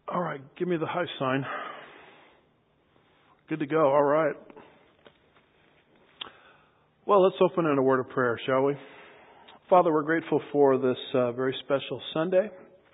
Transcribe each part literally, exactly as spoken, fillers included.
All right, give me the high sign. Good to go. All right. Well, let's open in a word of prayer, shall we? Father, we're grateful for this uh, very special Sunday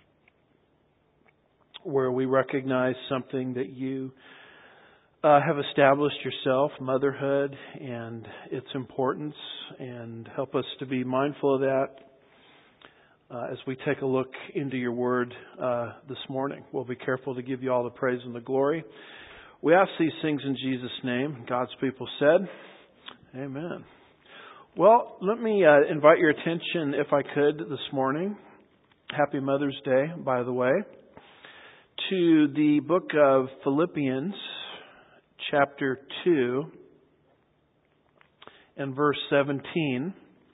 where we recognize something that you uh, have established yourself, motherhood and its importance, and help us to be mindful of that uh, as we take a look into your word uh, this morning. We'll be careful to give you all the praise and the glory. We ask these things in Jesus' name. God's people said, amen. Well, let me uh, invite your attention, if I could, this morning. Happy Mother's Day, by the way. To the book of Philippians, chapter two, and verse seventeen.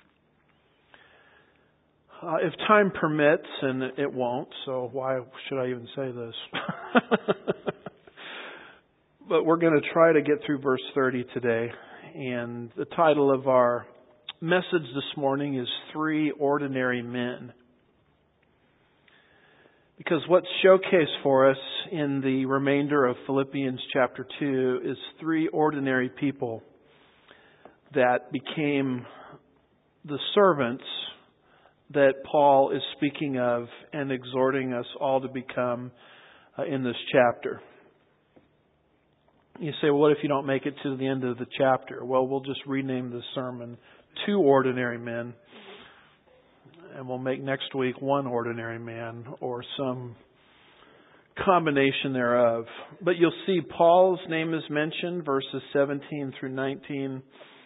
Uh, if time permits, and it won't, so why should I even say this? But we're going to try to get through verse thirty today. And the title of our message this morning is Three Ordinary Men. Because what's showcased for us in the remainder of Philippians chapter two is three ordinary people that became the servants that Paul is speaking of and exhorting us all to become uh, in this chapter. You say, well, what if you don't make it to the end of the chapter? Well, we'll just rename the sermon Two Ordinary Men. And we'll make next week One Ordinary Man or some combination thereof. But you'll see Paul's name is mentioned, verses seventeen through nineteen.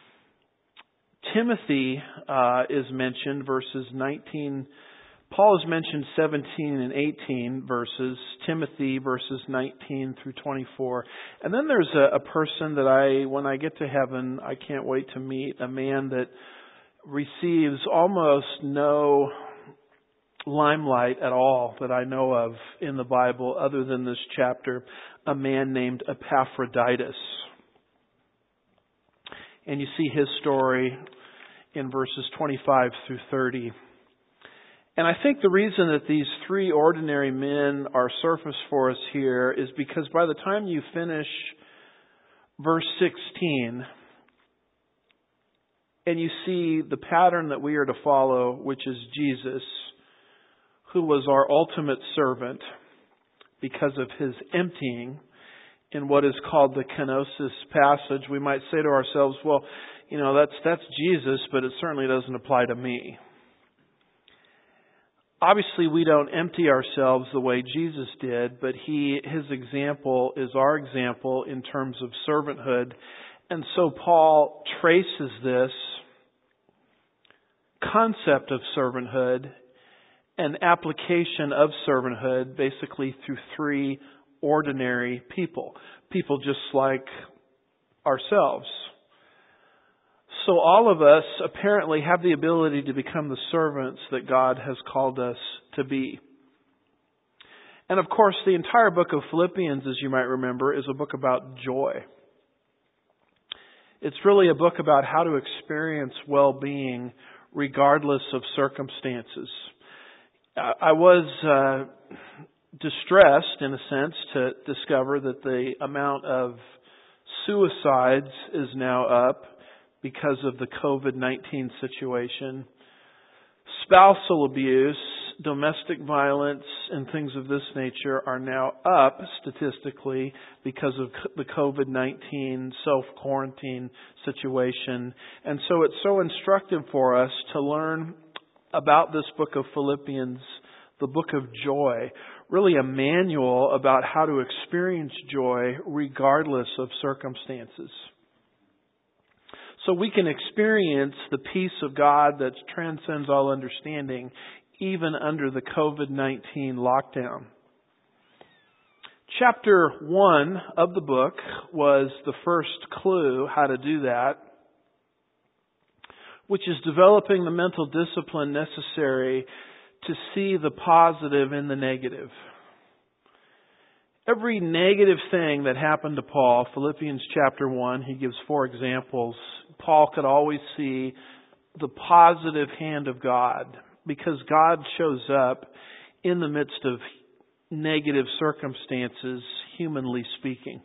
Timothy uh, is mentioned, verses nineteen. Paul is mentioned seventeen and eighteen verses. Timothy, verses nineteen through twenty-four. And then there's a, a person that I, when I get to heaven, I can't wait to meet. A man that receives almost no limelight at all that I know of in the Bible other than this chapter. A man named Epaphroditus. And you see his story in verses twenty-five through thirty. And I think the reason that these three ordinary men are surfaced for us here is because by the time you finish verse sixteen, and you see the pattern that we are to follow, which is Jesus, who was our ultimate servant because of his emptying in what is called the kenosis passage, we might say to ourselves, well, you know, that's that's Jesus, but it certainly doesn't apply to me. Obviously, we don't empty ourselves the way Jesus did, but he his example is our example in terms of servanthood. And so Paul traces this concept of servanthood and application of servanthood basically through three ordinary people. People just like ourselves. So all of us apparently have the ability to become the servants that God has called us to be. And of course, the entire book of Philippians, as you might remember, is a book about joy. It's really a book about how to experience well-being regardless of circumstances. I was uh, distressed, in a sense, to discover that the amount of suicides is now up because of the covid nineteen situation. Spousal abuse, domestic violence, and things of this nature are now up statistically because of the covid nineteen self-quarantine situation. And so it's so instructive for us to learn about this book of Philippians, the book of joy, really a manual about how to experience joy regardless of circumstances. So we can experience the peace of God that transcends all understanding even under the covid nineteen lockdown. Chapter one of the book was the first clue how to do that, which is developing the mental discipline necessary to see the positive in the negative. Every negative thing that happened to Paul, Philippians chapter one, he gives four examples. Paul could always see the positive hand of God because God shows up in the midst of negative circumstances, humanly speaking.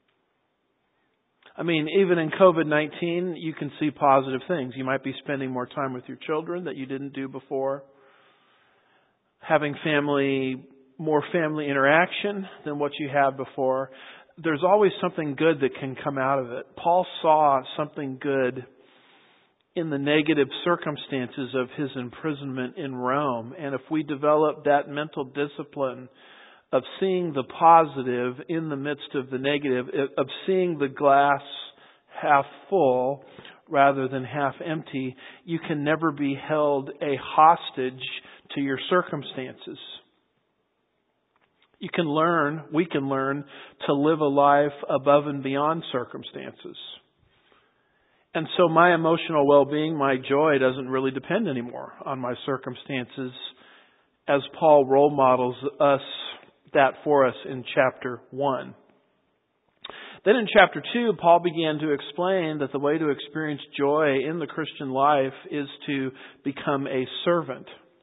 I mean, even in covid nineteen, you can see positive things. You might be spending more time with your children that you didn't do before. Having family, more family interaction than what you had before. There's always something good that can come out of it. Paul saw something good in the negative circumstances of his imprisonment in Rome. And if we develop that mental discipline of seeing the positive in the midst of the negative, of seeing the glass half full rather than half empty, you can never be held a hostage to your circumstances. You can learn, we can learn to live a life above and beyond circumstances. And so my emotional well-being, my joy doesn't really depend anymore on my circumstances, as Paul role models us that for us in chapter one. Then in chapter two, Paul began to explain that the way to experience joy in the Christian life is to become a servant.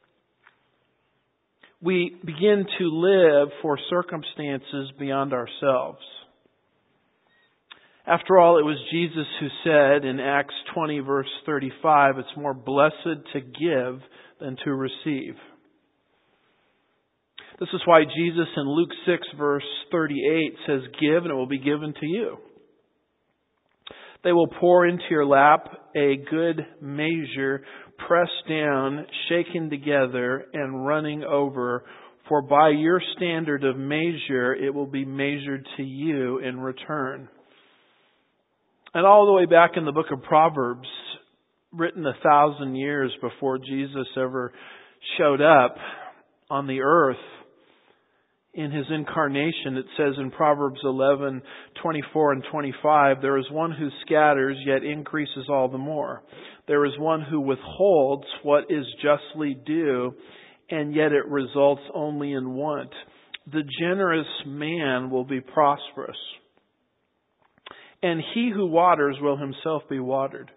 We begin to live for circumstances beyond ourselves. After all, it was Jesus who said in Acts twenty verse thirty-five, it's more blessed to give than to receive. This is why Jesus in Luke six verse thirty-eight says, give and it will be given to you. They will pour into your lap a good measure, pressed down, shaken together, and running over. For by your standard of measure, it will be measured to you in return. And all the way back in the book of Proverbs, written a thousand years before Jesus ever showed up on the earth in His incarnation, it says in Proverbs eleven, twenty-four and twenty-five, there is one who scatters, yet increases all the more. There is one who withholds what is justly due, and yet it results only in want. The generous man will be prosperous, and he who waters will himself be watered.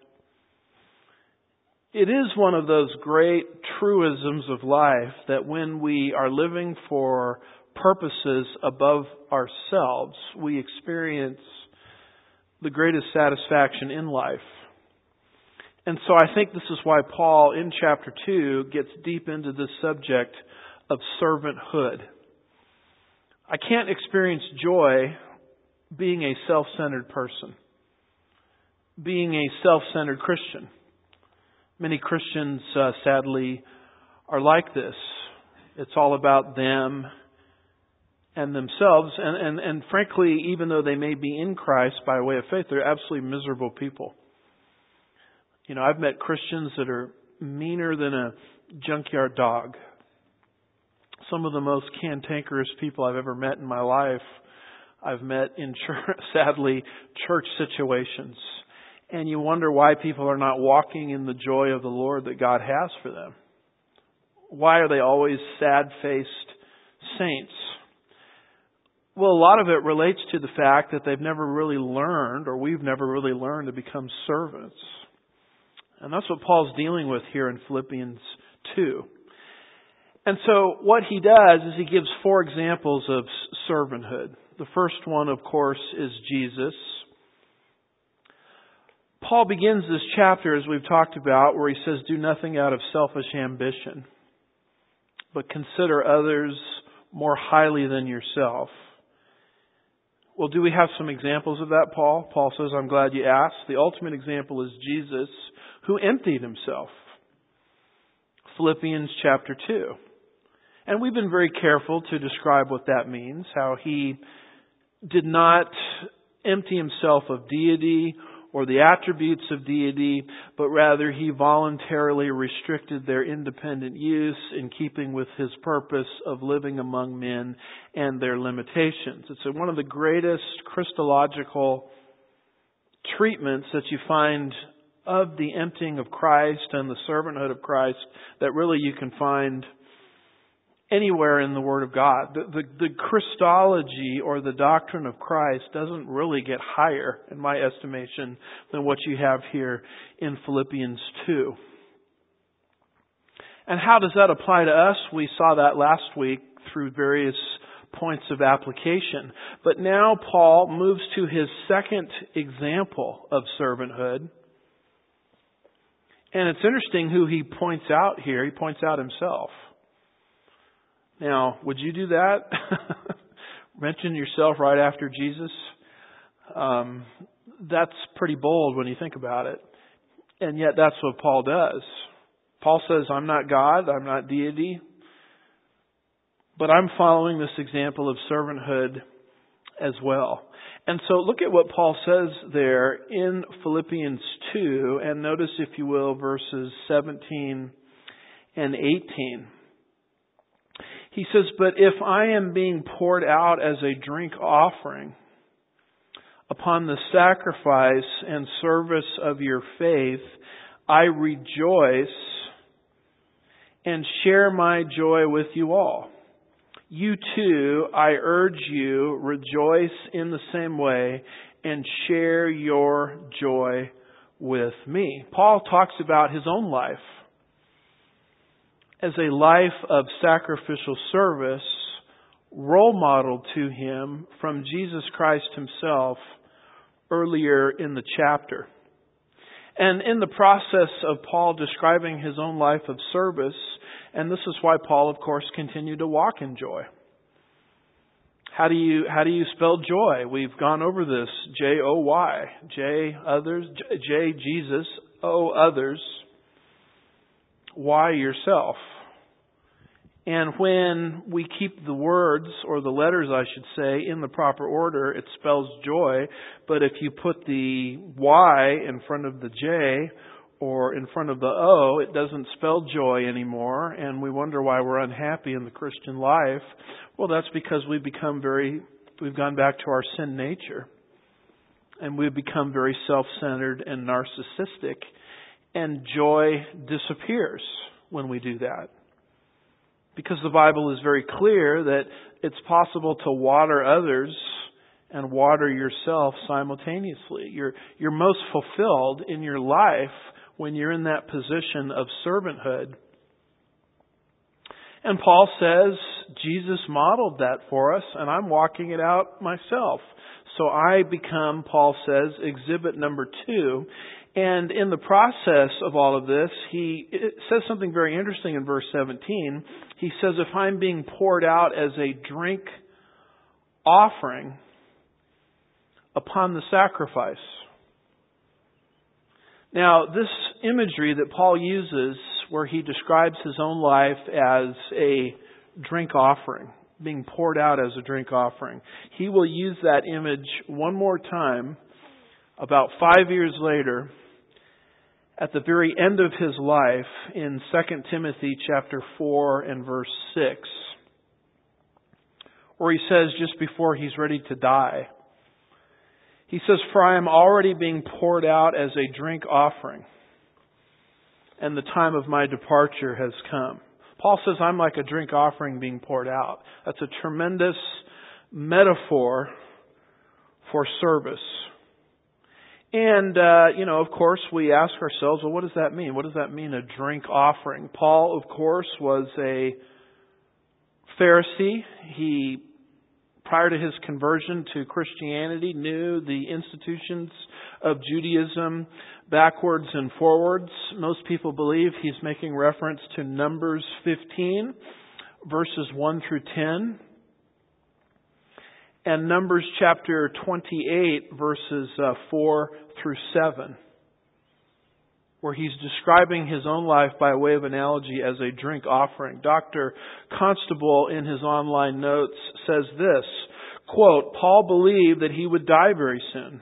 It is one of those great truisms of life that when we are living for purposes above ourselves, we experience the greatest satisfaction in life. And so I think this is why Paul in chapter two gets deep into this subject of servanthood. I can't experience joy being a self-centered person, being a self-centered Christian. Many Christians, uh, sadly, are like this. It's all about them and themselves. And, and, and frankly, even though they may be in Christ by way of faith, they're absolutely miserable people. You know, I've met Christians that are meaner than a junkyard dog. Some of the most cantankerous people I've ever met in my life, I've met in, church, sadly, church situations. And you wonder why people are not walking in the joy of the Lord that God has for them. Why are they always sad-faced saints? Well, a lot of it relates to the fact that they've never really learned, or we've never really learned to become servants. And that's what Paul's dealing with here in Philippians two. And so what he does is he gives four examples of servanthood. The first one, of course, is Jesus. Paul begins this chapter, as we've talked about, where he says, do nothing out of selfish ambition, but consider others more highly than yourself. Well, do we have some examples of that, Paul? Paul says, I'm glad you asked. The ultimate example is Jesus, who emptied himself. Philippians chapter two. And we've been very careful to describe what that means, how he did not empty himself of deity or the attributes of deity, but rather he voluntarily restricted their independent use in keeping with his purpose of living among men and their limitations. It's one of the greatest Christological treatments that you find of the emptying of Christ and the servanthood of Christ that really you can find anywhere in the Word of God. The, the, the Christology or the doctrine of Christ doesn't really get higher, in my estimation, than what you have here in Philippians two. And how does that apply to us? We saw that last week through various points of application. But now Paul moves to his second example of servanthood. And it's interesting who he points out here. He points out himself. Now, would you do that? Mention yourself right after Jesus? Um, that's pretty bold when you think about it. And yet that's what Paul does. Paul says, I'm not God, I'm not deity, but I'm following this example of servanthood as well. And so look at what Paul says there in Philippians two, and notice, if you will, verses seventeen and eighteen. He says, but if I am being poured out as a drink offering upon the sacrifice and service of your faith, I rejoice and share my joy with you all. You too, I urge you, rejoice in the same way and share your joy with me. Paul talks about his own life as a life of sacrificial service, role modeled to him from Jesus Christ himself earlier in the chapter. And in the process of Paul describing his own life of service, and this is why Paul, of course, continued to walk in joy. How do you how do you spell joy? We've gone over this. J O Y. J others. J Jesus. O others. Y yourself. And when we keep the words, or the letters I should say, in the proper order, it spells joy. But if you put the Y in front of the J or in front of the O, it doesn't spell joy anymore. And we wonder why we're unhappy in the Christian life. Well, that's because we've become very, we've gone back to our sin nature. And we've become very self-centered and narcissistic. And joy disappears when we do that. Because the Bible is very clear that it's possible to water others and water yourself simultaneously. You're, you're most fulfilled in your life when you're in that position of servanthood. And Paul says Jesus modeled that for us, and I'm walking it out myself. So I become, Paul says, exhibit number two. And in the process of all of this, he says something very interesting in verse seventeen. He says, if I'm being poured out as a drink offering upon the sacrifice. Now, this imagery that Paul uses, where he describes his own life as a drink offering, being poured out as a drink offering, he will use that image one more time about five years later, at the very end of his life, in Second Timothy chapter four and verse six, where he says just before he's ready to die, he says, for I am already being poured out as a drink offering, and the time of my departure has come. Paul says, I'm like a drink offering being poured out. That's a tremendous metaphor for service. And, uh, you know, of course, we ask ourselves, well, what does that mean? What does that mean, a drink offering? Paul, of course, was a Pharisee. He, prior to his conversion to Christianity, knew the institutions of Judaism backwards and forwards. Most people believe he's making reference to Numbers fifteen, verses one through ten. And Numbers chapter twenty-eight, verses uh, four through seven, where he's describing his own life by way of analogy as a drink offering. Doctor Constable, in his online notes, says this, quote, Paul believed that he would die very soon.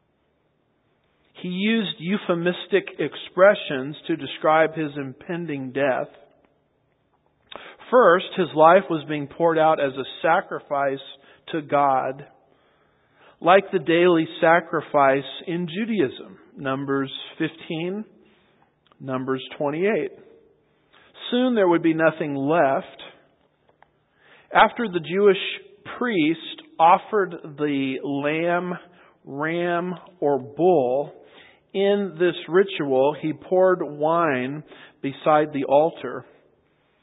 He used euphemistic expressions to describe his impending death. First, his life was being poured out as a sacrifice to God, like the daily sacrifice in Judaism. Numbers fifteen, Numbers twenty-eight. Soon there would be nothing left. After the Jewish priest offered the lamb, ram, or bull, in this ritual he poured wine beside the altar.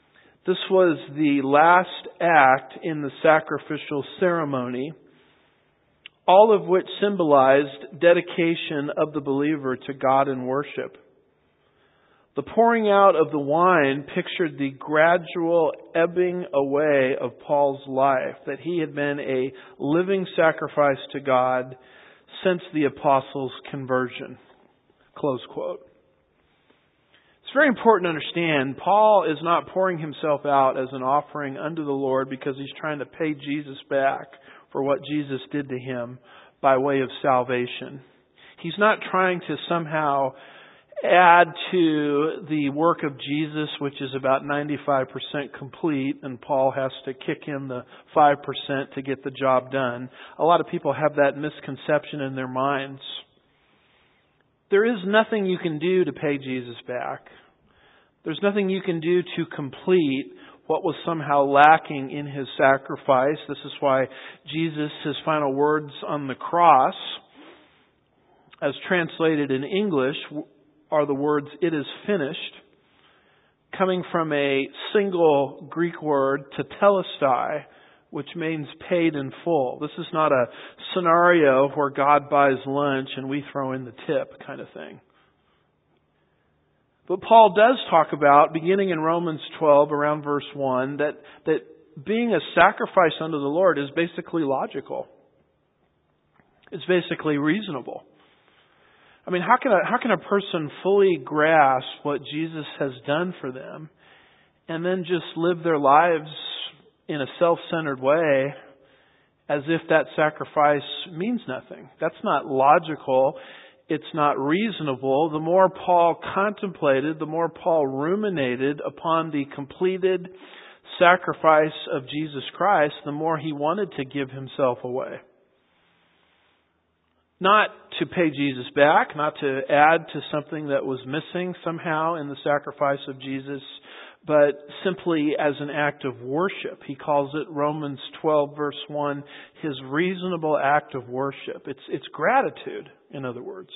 This was the last act in the sacrificial ceremony, all of which symbolized dedication of the believer to God in worship. The pouring out of the wine pictured the gradual ebbing away of Paul's life, that he had been a living sacrifice to God since the apostles' conversion. Close quote. It's very important to understand, Paul is not pouring himself out as an offering unto the Lord because he's trying to pay Jesus back for what Jesus did to him by way of salvation. He's not trying to somehow add to the work of Jesus, which is about ninety-five percent complete, and Paul has to kick in the five percent to get the job done. A lot of people have that misconception in their minds. There is nothing you can do to pay Jesus back. There's nothing you can do to complete what was somehow lacking in His sacrifice. This is why Jesus, His final words on the cross, as translated in English, are the words, "It is finished," coming from a single Greek word, tetelestai, which means paid in full. This is not a scenario where God buys lunch and we throw in the tip kind of thing. But Paul does talk about, beginning in Romans twelve, around verse one, that, that being a sacrifice unto the Lord is basically logical. It's basically reasonable. I mean, how can a, how can a person fully grasp what Jesus has done for them and then just live their lives in a self-centered way as if that sacrifice means nothing? That's not logical. It's not reasonable. The more Paul contemplated, the more Paul ruminated upon the completed sacrifice of Jesus Christ, the more he wanted to give himself away. Not to pay Jesus back, not to add to something that was missing somehow in the sacrifice of Jesus, but simply as an act of worship. He calls it, Romans twelve verse one, his reasonable act of worship. It's, it's gratitude, in other words.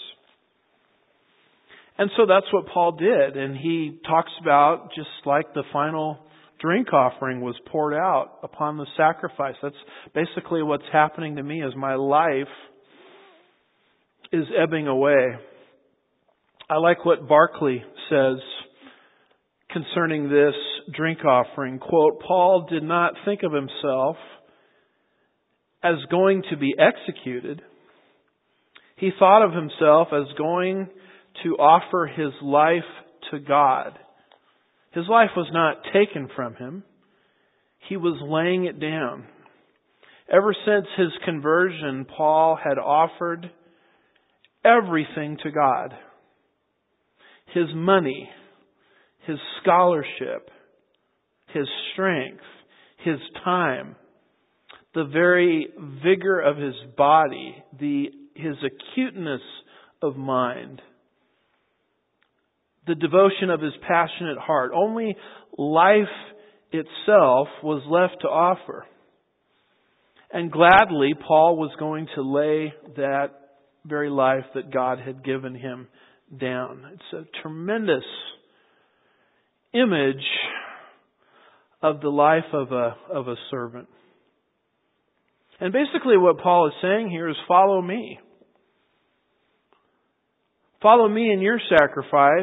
And so that's what Paul did. And he talks about, just like the final drink offering was poured out upon the sacrifice. That's basically what's happening to me as my life is ebbing away. I like what Barclay says concerning this drink offering. Quote, Paul did not think of himself as going to be executed. He thought of himself as going to offer his life to God. His life was not taken from him. He was laying it down. Ever since his conversion, Paul had offered everything to God. His money, his scholarship, his strength, his time, the very vigor of his body, the his acuteness of mind, the devotion of his passionate heart. Only life itself was left to offer. And gladly, Paul was going to lay that very life that God had given him down. It's a tremendous image of the life of a of a servant. And basically what Paul is saying here is, follow me. Follow me in your sacrifice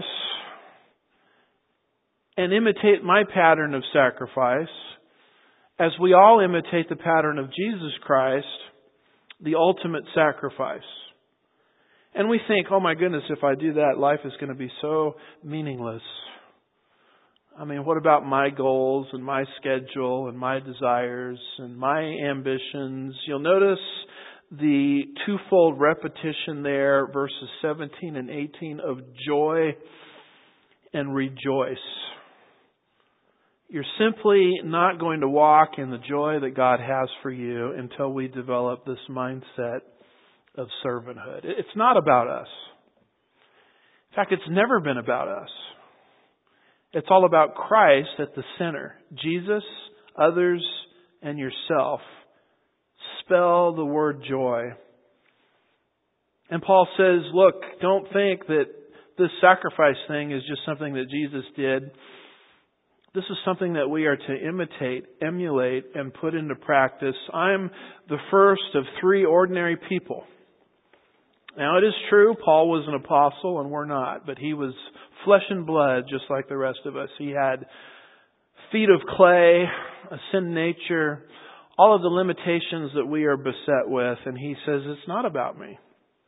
and imitate my pattern of sacrifice as we all imitate the pattern of Jesus Christ, the ultimate sacrifice. And we think, oh my goodness, if I do that, life is going to be so meaningless. I mean, what about my goals and my schedule and my desires and my ambitions? You'll notice the twofold repetition there, verses seventeen and eighteen, of joy and rejoice. You're simply not going to walk in the joy that God has for you until we develop this mindset of servanthood. It's not about us. In fact, it's never been about us. It's all about Christ at the center. Jesus, others, and yourself. Spell the word joy. And Paul says, look, don't think that this sacrifice thing is just something that Jesus did. This is something that we are to imitate, emulate, and put into practice. I'm the first of three ordinary people. Now, it is true, Paul was an apostle and we're not, but he was flesh and blood just like the rest of us. He had feet of clay, a sin nature, all of the limitations that we are beset with, and he says, it's not about me.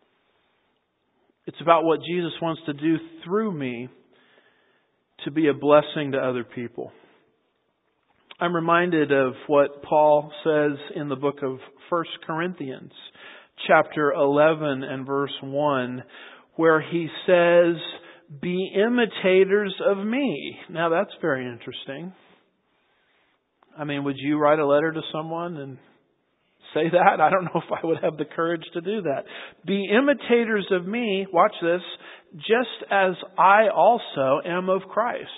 It's about what Jesus wants to do through me to be a blessing to other people. I'm reminded of what Paul says in the book of First Corinthians, chapter eleven and verse one, where he says, be imitators of me. Now that's very interesting. I mean, would you write a letter to someone and say that? I don't know if I would have the courage to do that. Be imitators of me, watch this, just as I also am of Christ.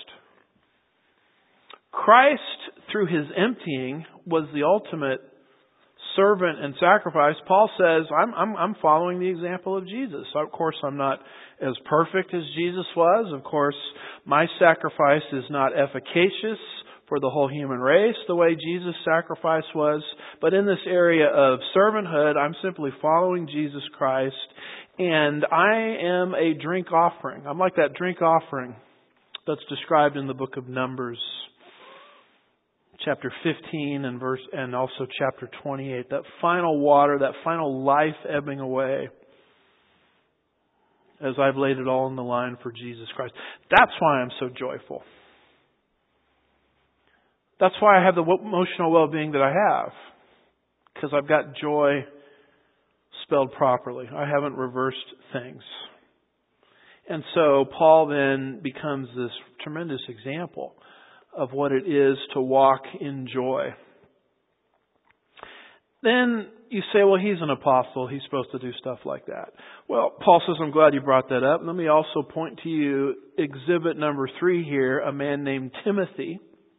Christ, through His emptying, was the ultimate servant and sacrifice. Paul says, I'm, I'm, I'm following the example of Jesus. Of course, I'm not as perfect as Jesus was. Of course, my sacrifice is not efficacious for the whole human race the way Jesus' sacrifice was. But in this area of servanthood, I'm simply following Jesus Christ, and I am a drink offering. I'm like that drink offering that's described in the book of Numbers, chapter fifteen and verse, and also chapter twenty-eight. That final water, that final life ebbing away, as I've laid it all on the line for Jesus Christ. That's why I'm so joyful. That's why I have the emotional well-being that I have. Because I've got joy spelled properly. I haven't reversed things. And so Paul then becomes this tremendous example of what it is to walk in joy. Then you say, well, he's an apostle. He's supposed to do stuff like that. Well, Paul says, I'm glad you brought that up. Let me also point to you exhibit number three here, a man named Timothy,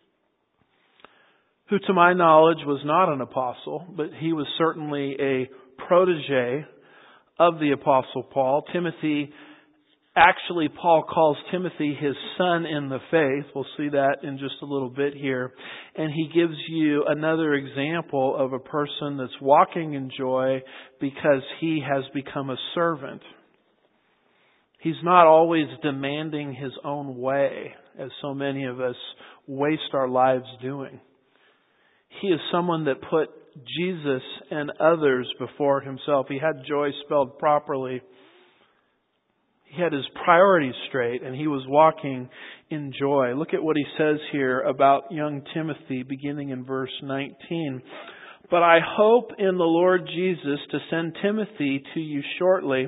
who to my knowledge was not an apostle, but he was certainly a protege of the Apostle Paul. Timothy, actually Paul calls Timothy his son in the faith. We'll see that in just a little bit here. And he gives you another example of a person that's walking in joy because he has become a servant. He's not always demanding his own way, as so many of us waste our lives doing. He is someone that put Jesus and others before himself. He had joy spelled properly. He had his priorities straight, and he was walking in joy. Look at what he says here about young Timothy, beginning in verse nineteen. But I hope in the Lord Jesus to send Timothy to you shortly,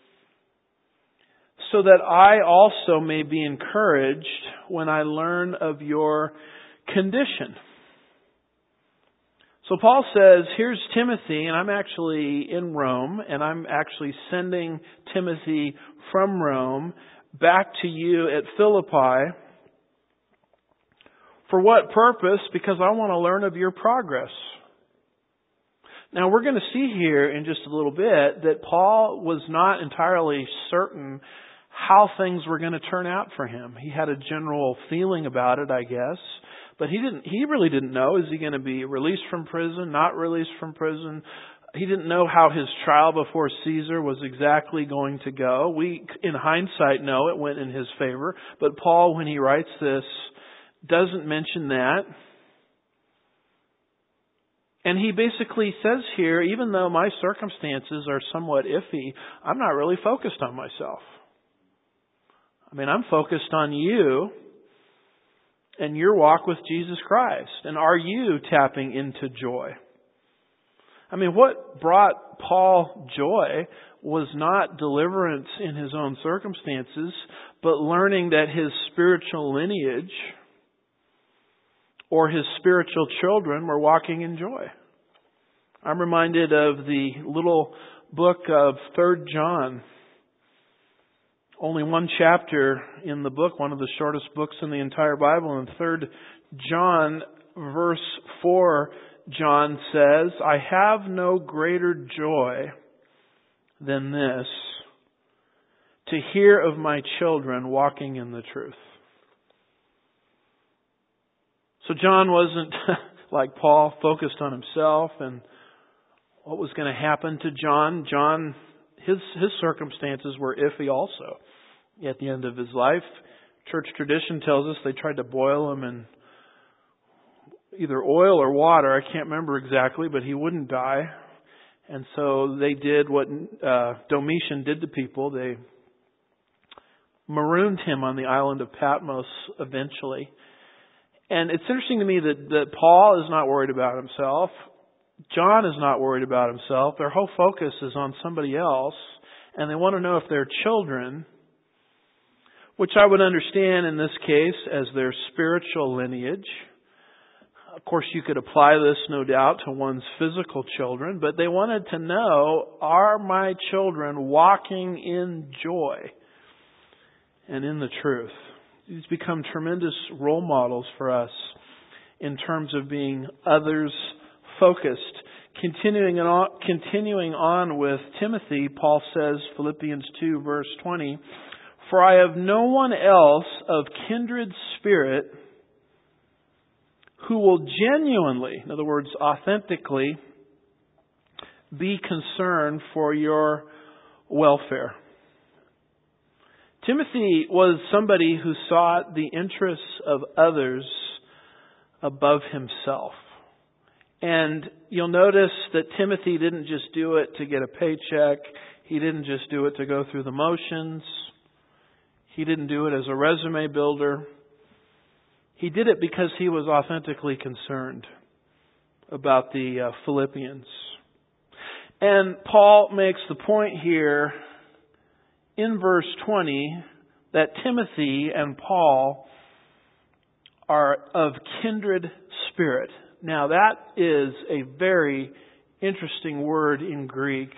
so that I also may be encouraged when I learn of your condition. So Paul says, here's Timothy, and I'm actually in Rome, and I'm actually sending Timothy from Rome back to you at Philippi. For what purpose? Because I want to learn of your progress. Now we're going to see here in just a little bit that Paul was not entirely certain how things were going to turn out for him. He had a general feeling about it, I guess. But he didn't, he really didn't know, is he going to be released from prison, not released from prison? He didn't know how his trial before Caesar was exactly going to go. We, in hindsight, know it went in his favor. But Paul, when he writes this, doesn't mention that. And he basically says here, even though my circumstances are somewhat iffy, I'm not really focused on myself. I mean, I'm focused on you and your walk with Jesus Christ. And are you tapping into joy? I mean, what brought Paul joy was not deliverance in his own circumstances, but learning that his spiritual lineage or his spiritual children were walking in joy. I'm reminded of the little book of Third John. Only one chapter in the book, one of the shortest books in the entire Bible. In Third John, verse four, John says, I have no greater joy than this, to hear of my children walking in the truth. So John wasn't like Paul, focused on himself and what was going to happen to John. John, his his circumstances were iffy also at the end of his life. Church tradition tells us they tried to boil him in either oil or water. I can't remember exactly, but he wouldn't die. And so they did what uh, Domitian did to people. They marooned him on the island of Patmos eventually. And it's interesting to me that, that Paul is not worried about himself. John is not worried about himself. Their whole focus is on somebody else. And they want to know if their children, which I would understand in this case as their spiritual lineage. Of course, you could apply this, no doubt, to one's physical children. But they wanted to know, are my children walking in joy and in the truth? These become tremendous role models for us in terms of being others-focused. Continuing on, continuing on with Timothy, Paul says, Philippians two, verse twenty, "For I have no one else of kindred spirit who will genuinely," in other words, authentically, "be concerned for your welfare." Timothy was somebody who sought the interests of others above himself. And you'll notice that Timothy didn't just do it to get a paycheck. He didn't just do it to go through the motions. He didn't do it as a resume builder. He did it because he was authentically concerned about the uh, Philippians. And Paul makes the point here in verse twenty that Timothy and Paul are of kindred spirit. Now that is a very interesting word in Greek.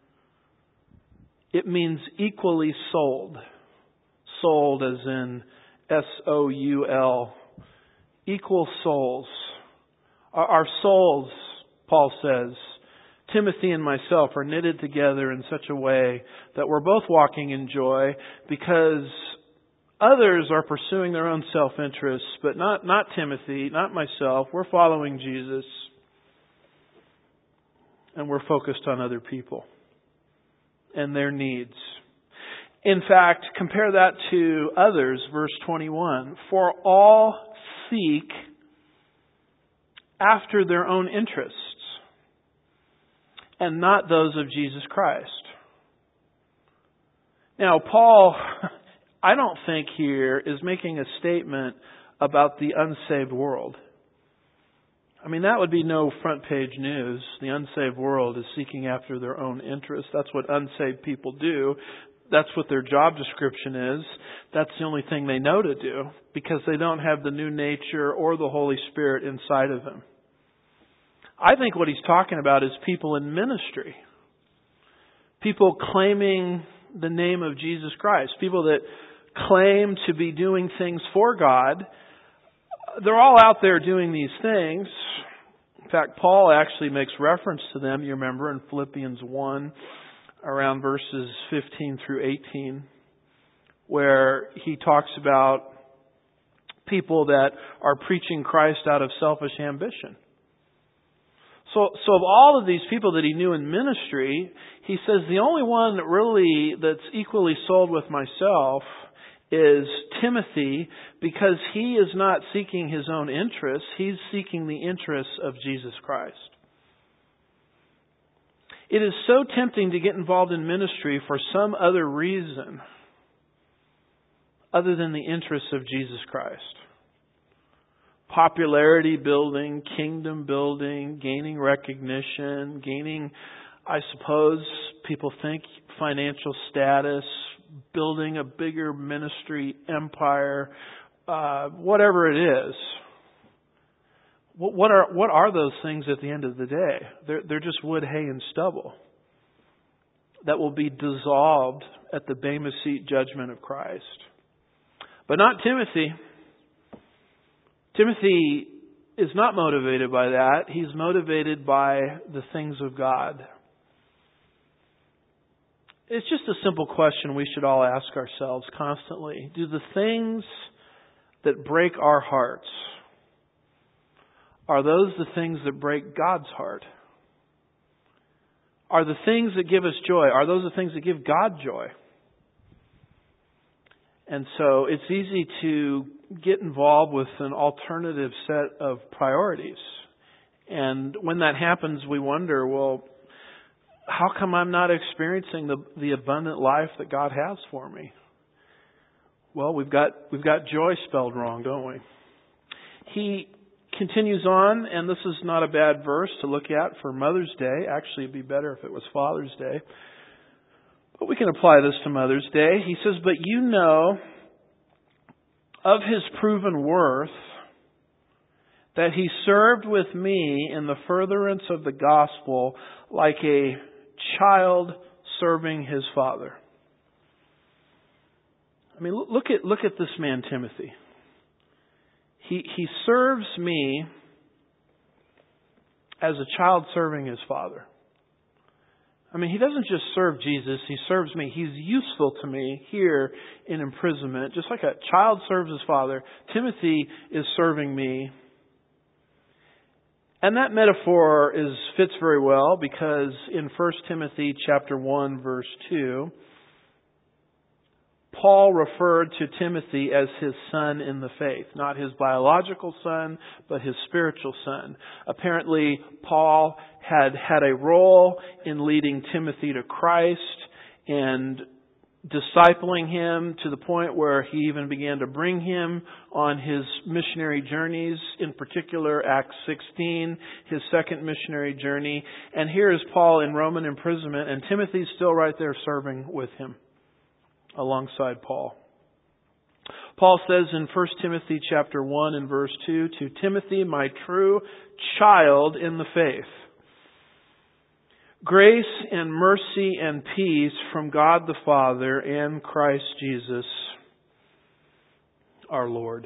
It means equally souled. Souled as in S O U L. Equal souls. Our souls, Paul says, Timothy and myself are knitted together in such a way that we're both walking in joy because others are pursuing their own self-interests, but not, not Timothy, not myself. We're following Jesus and we're focused on other people and their needs. In fact, compare that to others, verse twenty-one. "For all seek after their own interests, and not those of Jesus Christ." Now, Paul, I don't think here is making a statement about the unsaved world. I mean, that would be no front page news. The unsaved world is seeking after their own interests. That's what unsaved people do. That's what their job description is. That's the only thing they know to do because they don't have the new nature or the Holy Spirit inside of them. I think what he's talking about is people in ministry. People claiming the name of Jesus Christ. People that claim to be doing things for God. They're all out there doing these things. In fact, Paul actually makes reference to them, you remember, in Philippians one, around verses fifteen through eighteen, where he talks about people that are preaching Christ out of selfish ambition. So, so of all of these people that he knew in ministry, he says the only one that really that's equally sold with myself is Timothy, because he is not seeking his own interests. He's seeking the interests of Jesus Christ. It is so tempting to get involved in ministry for some other reason other than the interests of Jesus Christ. Popularity building, kingdom building, gaining recognition, gaining, I suppose, people think, financial status, building a bigger ministry empire, uh, whatever it is. What, what are what are those things at the end of the day? They're, they're just wood, hay, and stubble that will be dissolved at the Bema Seat judgment of Christ. But not Timothy. Timothy is not motivated by that. He's motivated by the things of God. It's just a simple question we should all ask ourselves constantly. Do the things that break our hearts, Are those the things that break God's heart? Are the things that give us joy, are those the things that give God joy? And so it's easy to get involved with an alternative set of priorities. And when that happens, we wonder, well, how come I'm not experiencing the, the abundant life that God has for me? Well, we've got we've got joy spelled wrong, don't we? He continues on, and this is not a bad verse to look at for Mother's Day. Actually, it'd be better if it was Father's Day. But we can apply this to Mother's Day. He says, "But you know of His proven worth, that He served with me in the furtherance of the gospel like a child serving his father." I mean, look at look at this man, Timothy. He he serves me as a child serving his father. I mean, he doesn't just serve Jesus, he serves me. He's useful to me here in imprisonment. Just like a child serves his father, Timothy is serving me. And that metaphor is fits very well because in First Timothy chapter one, verse two, Paul referred to Timothy as his son in the faith. Not his biological son, but his spiritual son. Apparently, Paul had had a role in leading Timothy to Christ and discipling him to the point where he even began to bring him on his missionary journeys, in particular Acts sixteen, his second missionary journey. And here is Paul in Roman imprisonment, and Timothy's still right there serving with him alongside Paul. Paul says in First Timothy chapter one and verse two, "To Timothy, my true child in the faith, grace and mercy and peace from God the Father and Christ Jesus our Lord."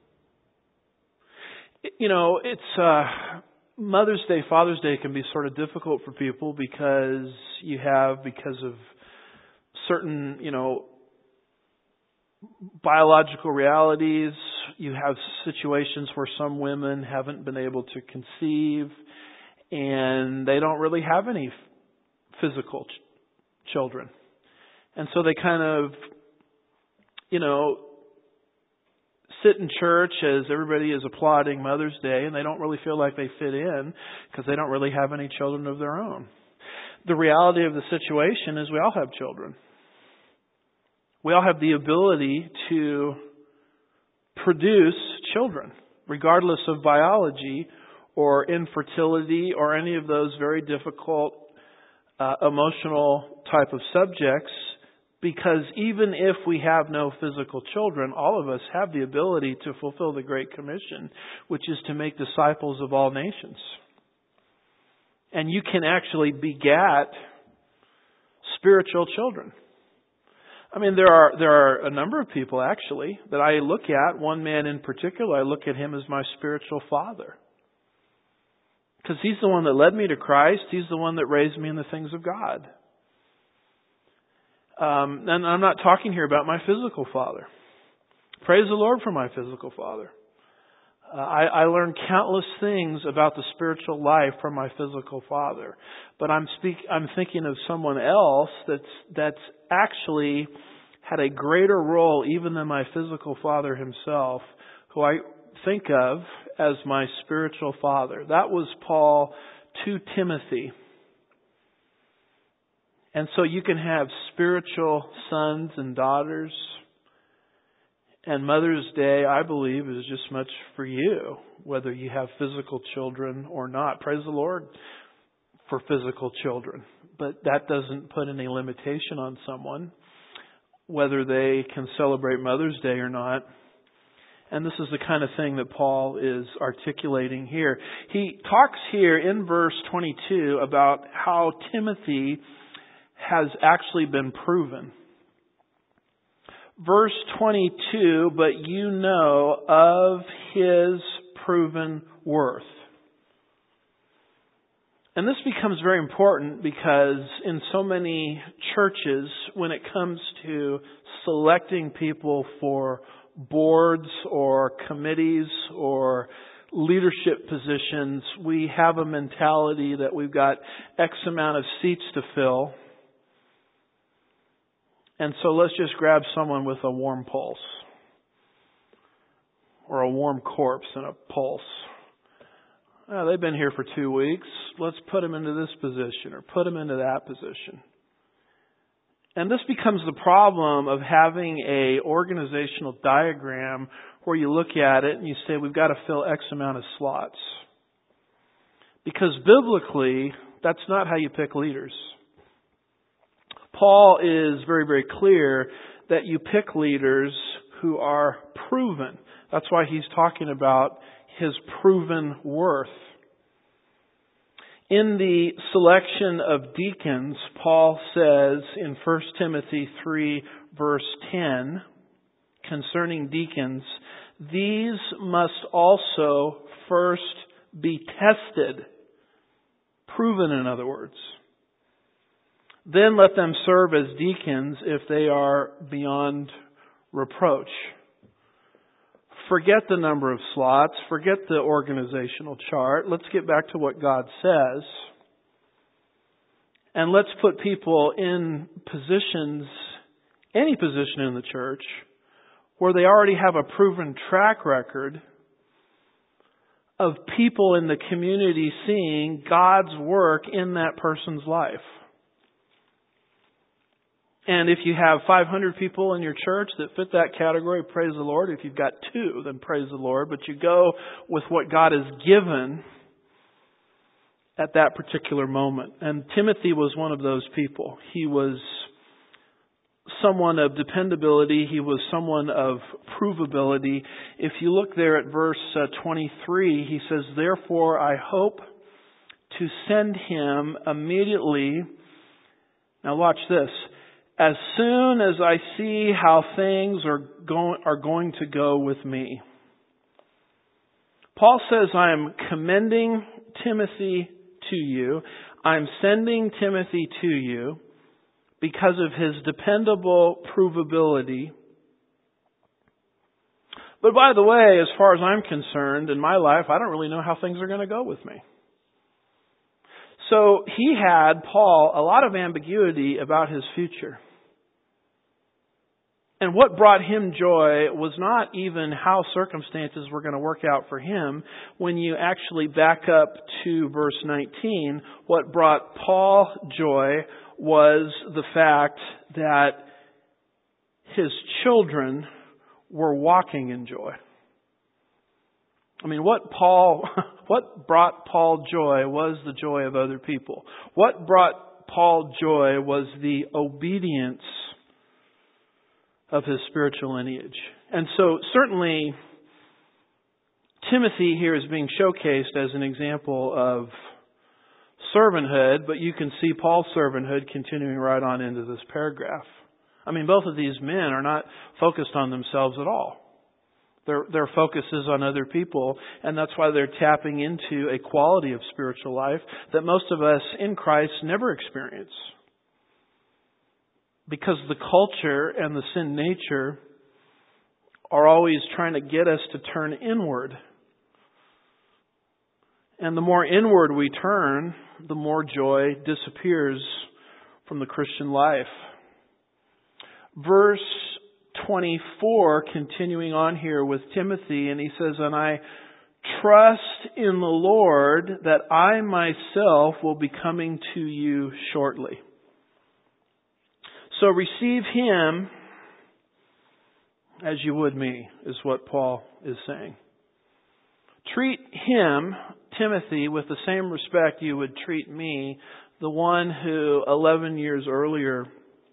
You know, it's uh, Mother's Day, Father's Day can be sort of difficult for people because you have, because of certain, you know, biological realities, you have situations where some women haven't been able to conceive and they don't really have any physical ch- children. And so they kind of, you know, sit in church as everybody is applauding Mother's Day and they don't really feel like they fit in because they don't really have any children of their own. The reality of the situation is we all have children. We all have the ability to produce children, regardless of biology or infertility or any of those very difficult uh, emotional type of subjects, because even if we have no physical children, all of us have the ability to fulfill the Great Commission, which is to make disciples of all nations. And you can actually begat spiritual children. I mean, there are there are a number of people, actually, that I look at. One man in particular, I look at him as my spiritual father. Because he's the one that led me to Christ. He's the one that raised me in the things of God. Um, and I'm not talking here about my physical father. Praise the Lord for my physical father. Uh, I, I learned countless things about the spiritual life from my physical father. But I'm speak. I'm thinking of someone else that's that's actually had a greater role even than my physical father himself, who I think of as my spiritual father. That was Paul to Timothy. And so you can have spiritual sons and daughters. And Mother's Day, I believe, is just much for you, whether you have physical children or not. Praise the Lord for physical children. But that doesn't put any limitation on someone, whether they can celebrate Mother's Day or not. And this is the kind of thing that Paul is articulating here. He talks here in verse twenty-two about how Timothy has actually been proven. Verse twenty-two, "But you know of his proven worth." And this becomes very important because in so many churches, when it comes to selecting people for boards or committees or leadership positions, we have a mentality that we've got X amount of seats to fill. And so let's just grab someone with a warm pulse. Or a warm corpse and a pulse. Oh, they've been here for two weeks. Let's put them into this position or put them into that position. And this becomes the problem of having a organizational diagram where you look at it and you say, we've got to fill X amount of slots. Because biblically, that's not how you pick leaders. Paul is very, very clear that you pick leaders who are proven. That's why he's talking about his proven worth. In the selection of deacons, Paul says in First Timothy three, verse ten, concerning deacons, these must also first be tested, proven in other words. Then let them serve as deacons if they are beyond reproach. Forget the number of slots. Forget the organizational chart. Let's get back to what God says. And let's put people in positions, any position in the church, where they already have a proven track record of people in the community seeing God's work in that person's life. And if you have five hundred people in your church that fit that category, praise the Lord. If you've got two, then praise the Lord. But you go with what God has given at that particular moment. And Timothy was one of those people. He was someone of dependability. He was someone of provability. If you look there at verse twenty-three, he says, therefore I hope to send him immediately. Now watch this. As soon as I see how things are going, are going to go with me. Paul says, I am commending Timothy to you. I'm sending Timothy to you because of his dependable provability. But by the way, as far as I'm concerned, in my life, I don't really know how things are going to go with me. So he had, Paul, a lot of ambiguity about his future. And what brought him joy was not even how circumstances were going to work out for him. When you actually back up to verse nineteen, what brought Paul joy was the fact that his children were walking in joy. I mean, what Paul, what brought Paul joy was the joy of other people. What brought Paul joy was the obedience of his spiritual lineage. And so certainly Timothy here is being showcased as an example of servanthood, but you can see Paul's servanthood continuing right on into this paragraph. I mean, both of these men are not focused on themselves at all. Their, their focus is on other people, and that's why they're tapping into a quality of spiritual life that most of us in Christ never experience. Because the culture and the sin nature are always trying to get us to turn inward. And the more inward we turn, the more joy disappears from the Christian life. Verse twenty-four, continuing on here with Timothy, and he says, and I trust in the Lord that I myself will be coming to you shortly. So receive him as you would me, is what Paul is saying. Treat him, Timothy, with the same respect you would treat me, the one who eleven years earlier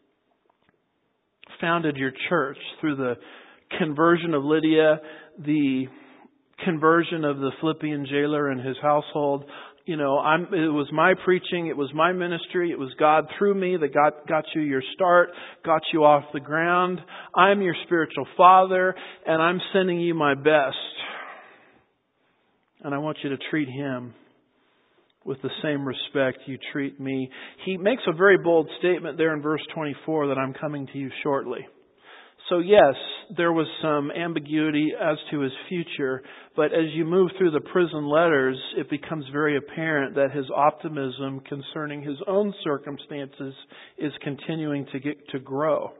founded your church through the conversion of Lydia, the conversion of the Philippian jailer and his household. You know, I'm, it was my preaching, it was my ministry, it was God through me that got, got you your start, got you off the ground. I'm your spiritual father, and I'm sending you my best. And I want you to treat him with the same respect you treat me. He makes a very bold statement there in verse twenty-four that I'm coming to you shortly. So yes, there was some ambiguity as to his future, but as you move through the prison letters, it becomes very apparent that his optimism concerning his own circumstances is continuing to get to grow.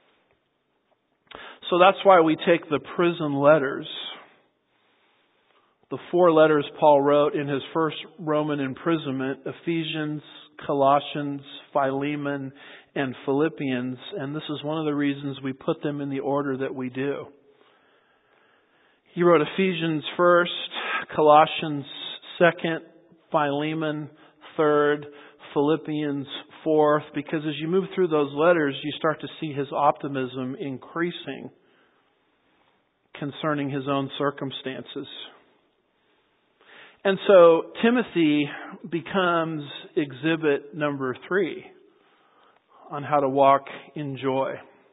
So that's why we take the prison letters, the four letters Paul wrote in his first Roman imprisonment, Ephesians, Colossians, Philemon, and Philippians, and this is one of the reasons we put them in the order that we do. He wrote Ephesians first, Colossians second, Philemon third, Philippians fourth, because as you move through those letters, you start to see his optimism increasing concerning his own circumstances. And so Timothy becomes exhibit number three on how to walk in joy.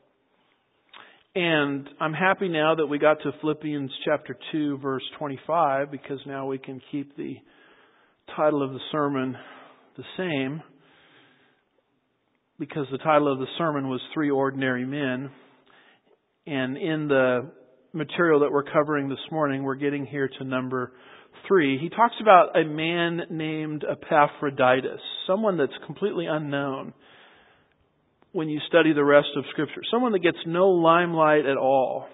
And I'm happy now that we got to Philippians chapter two, verse twenty-five, because now we can keep the title of the sermon the same, because the title of the sermon was Three Ordinary Men. And in the material that we're covering this morning, we're getting here to number three. He talks about a man named Epaphroditus, someone that's completely unknown when you study the rest of Scripture, someone that gets no limelight at all.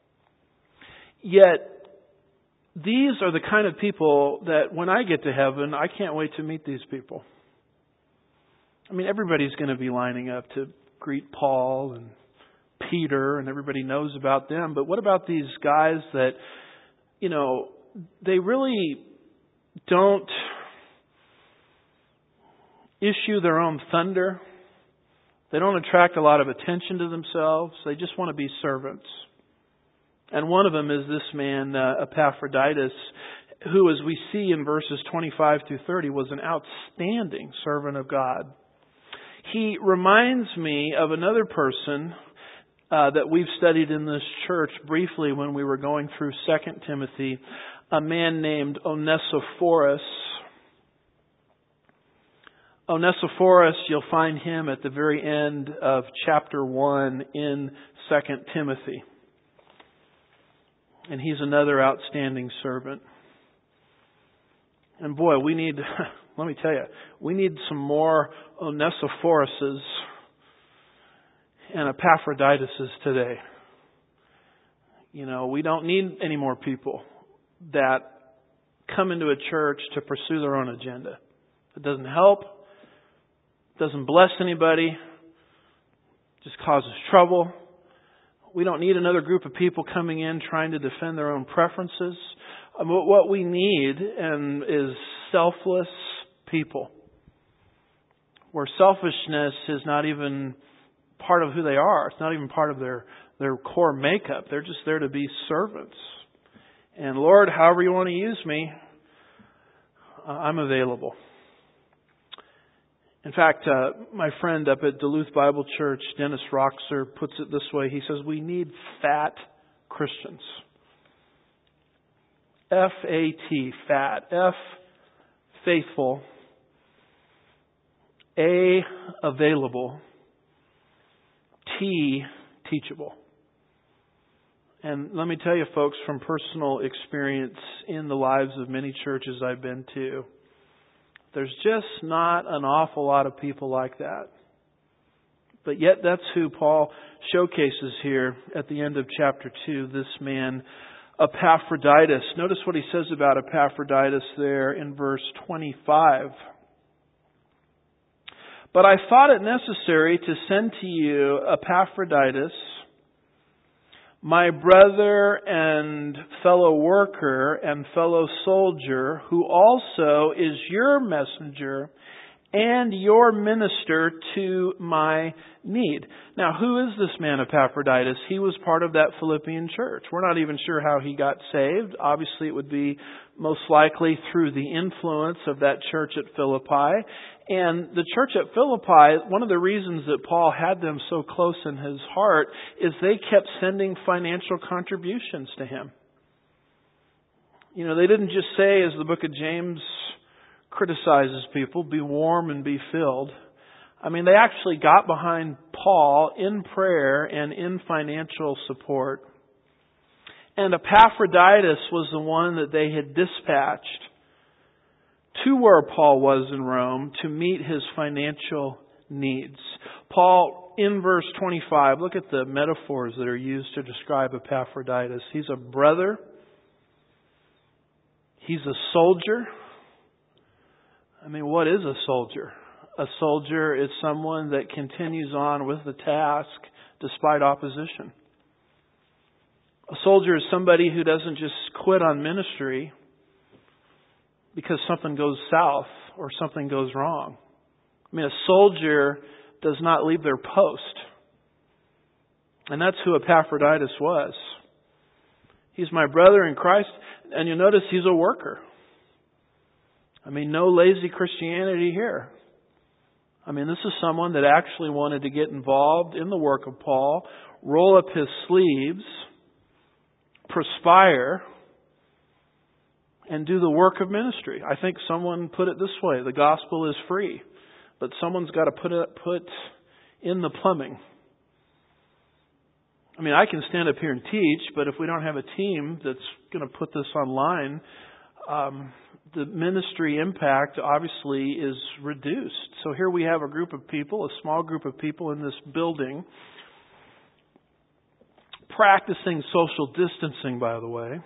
Yet, these are the kind of people that when I get to heaven, I can't wait to meet these people. I mean, everybody's going to be lining up to greet Paul and Peter, and everybody knows about them. But what about these guys that, you know, they really don't issue their own thunder? They don't attract a lot of attention to themselves. They just want to be servants. And one of them is this man, uh, Epaphroditus, who, as we see in verses twenty-five through thirty, was an outstanding servant of God. He reminds me of another person uh, that we've studied in this church briefly when we were going through Second Timothy, a man named Onesiphorus. Onesiphorus, you'll find him at the very end of chapter one in Second Timothy. And he's another outstanding servant. And boy, we need, let me tell you, we need some more Onesiphoruses and Epaphroditus today. You know, we don't need any more people that come into a church to pursue their own agenda. It doesn't help. Doesn't bless anybody, just causes trouble. We don't need another group of people coming in trying to defend their own preferences. What we need and is selfless people, where selfishness is not even part of who they are. It's not even part of their, their core makeup. They're just there to be servants. And Lord, however you want to use me, I'm available. In fact, uh, my friend up at Duluth Bible Church, Dennis Roxer, puts it this way. He says, we need fat Christians. F A T, fat. F, faithful. A, available. T, teachable. And let me tell you, folks, from personal experience in the lives of many churches I've been to, there's just not an awful lot of people like that. But yet that's who Paul showcases here at the end of chapter two, this man Epaphroditus. Notice what he says about Epaphroditus there in verse twenty-five. But I thought it necessary to send to you Epaphroditus, my brother and fellow worker and fellow soldier, who also is your messenger and your minister to my need. Now, who is this man Epaphroditus? He was part of that Philippian church. We're not even sure how he got saved. Obviously, it would be most likely through the influence of that church at Philippi. And the church at Philippi, one of the reasons that Paul had them so close in his heart is they kept sending financial contributions to him. You know, they didn't just say, as the book of James criticizes people, be warm and be filled. I mean, they actually got behind Paul in prayer and in financial support. And Epaphroditus was the one that they had dispatched to where Paul was in Rome to meet his financial needs. Paul, in verse twenty-five, look at the metaphors that are used to describe Epaphroditus. He's a brother. He's a soldier. I mean, what is a soldier? A soldier is someone that continues on with the task despite opposition. A soldier is somebody who doesn't just quit on ministry because something goes south or something goes wrong. I mean, a soldier does not leave their post. And that's who Epaphroditus was. He's my brother in Christ, and you'll notice he's a worker. I mean, no lazy Christianity here. I mean, this is someone that actually wanted to get involved in the work of Paul, roll up his sleeves, perspire, and do the work of ministry. I think someone put it this way: the gospel is free, but someone's got to put it, put in the plumbing. I mean, I can stand up here and teach, but if we don't have a team that's going to put this online, um, the ministry impact obviously is reduced. So here we have a group of people, a small group of people in this building, practicing social distancing, by the way,